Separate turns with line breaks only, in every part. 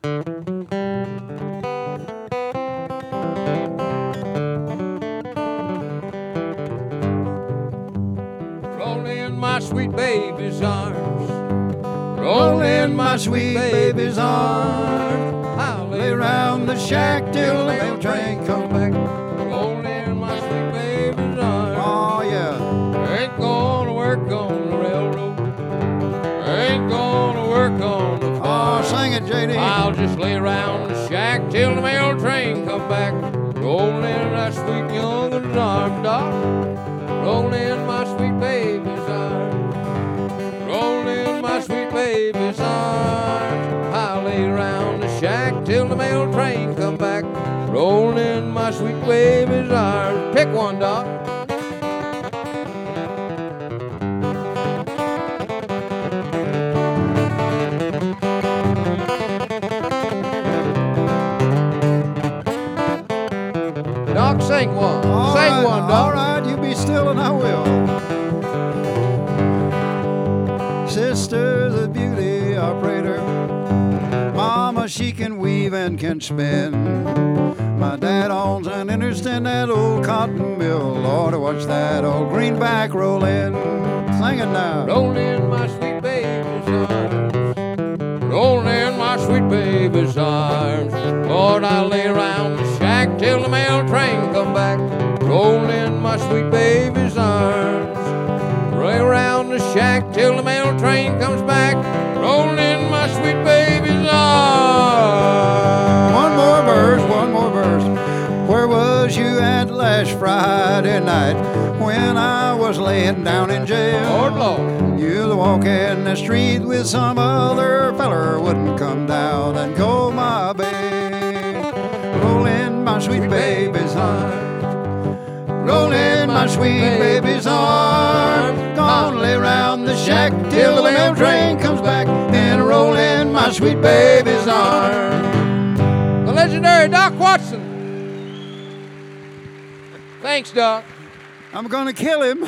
Roll in my sweet baby's arms. Roll in my sweet baby's arms. I'll lay around the shack till the mail train come back. Roll in my sweet baby's arms.
Oh, yeah.
Ain't gonna work on the railroad. Ain't gonna work on the farm.
Oh, sing it, J.D.
I'll just lay around the shack till the mail train come back. Roll in that sweet youngin's arms, Doc. Roll in my sweet baby's arms. Roll in my sweet baby's arms. I'll lay around the shack till the mail train come back. Roll in my sweet baby's arms. Pick one, Doc. Doc, sing one.
All
Sing
right,
one,
all
Doc.
right, you be still and I will. Sister's a beauty operator. Mama, she can weave and can spin. My dad owns an interest in that old cotton mill. Lord, watch that old greenback roll in. Sing it now.
Roll in my sweet baby's arms. Roll in my sweet baby's arms. Lord, I'll lay around the shack till the mail train come back. Roll in my sweet baby's arms. Lay around the shack till the mail train comes back. Roll in my sweet baby's arms.
One more verse, one more verse. Where was you at last Friday night when I was laying down in jail?
Lord, Lord.
You was walking the street with some other feller, wouldn't come down and comb my bed. Roll in my sweet baby's arms. Roll in my sweet baby's arms. Gonna lay round the shack till the mail train comes back. And roll in my sweet baby's arms.
The legendary Doc Watson. Thanks, Doc.
I'm gonna kill him.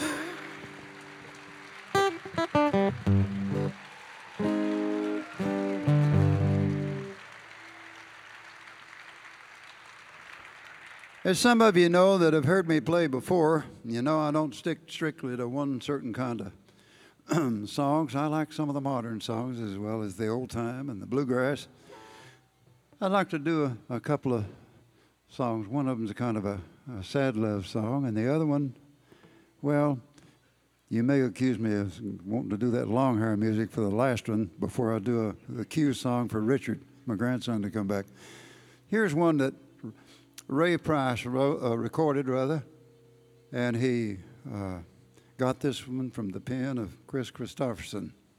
As some of you know that have heard me play before, you know I don't stick strictly to one certain kind of songs. I like some of the modern songs as well as the old time and the bluegrass. I'd like to do a couple of songs. One of them's kind of a sad love song, and the other one, well, you may accuse me of wanting to do that long hair music for the last one before I do a cue song for Richard, my grandson, to come back. Here's one that Ray Price recorded, and he got this one from the pen of Chris Christopherson.